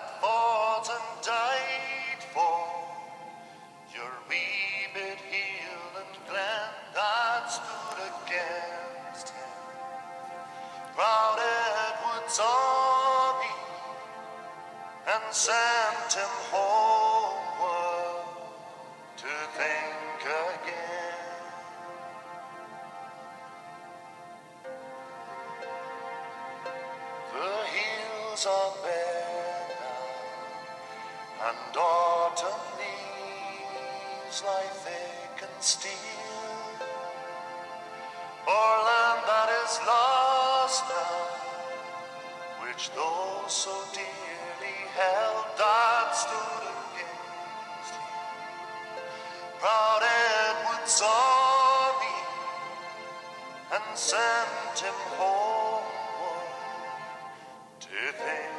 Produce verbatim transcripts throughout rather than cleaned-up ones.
fought and died for your wee bit Highland Glen that stood against him. Proud Edward's army and sent him homeward to think again. The hills are bare now, and autumn leaves lie thick and still. O'er land that is lost now, which those so dearly held that stood against him. Proud Edward's army and sent him homeward to think again.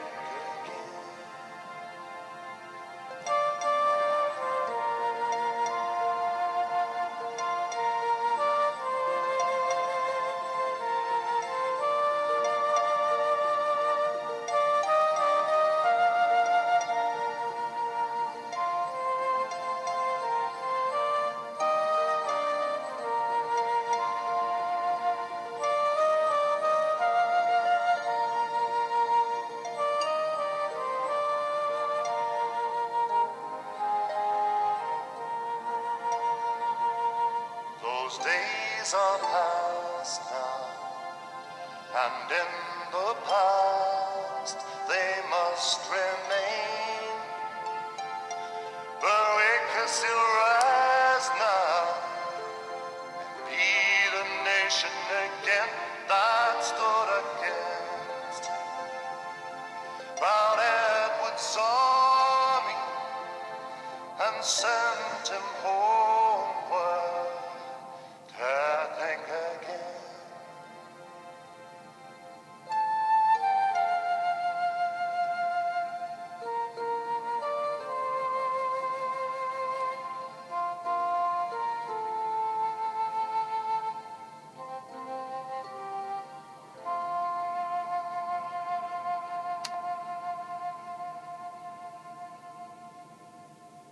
Those days are past now, and in the past they must remain. But we can still rise now and be the nation again that stood against him. Proud Edward's army and sent him home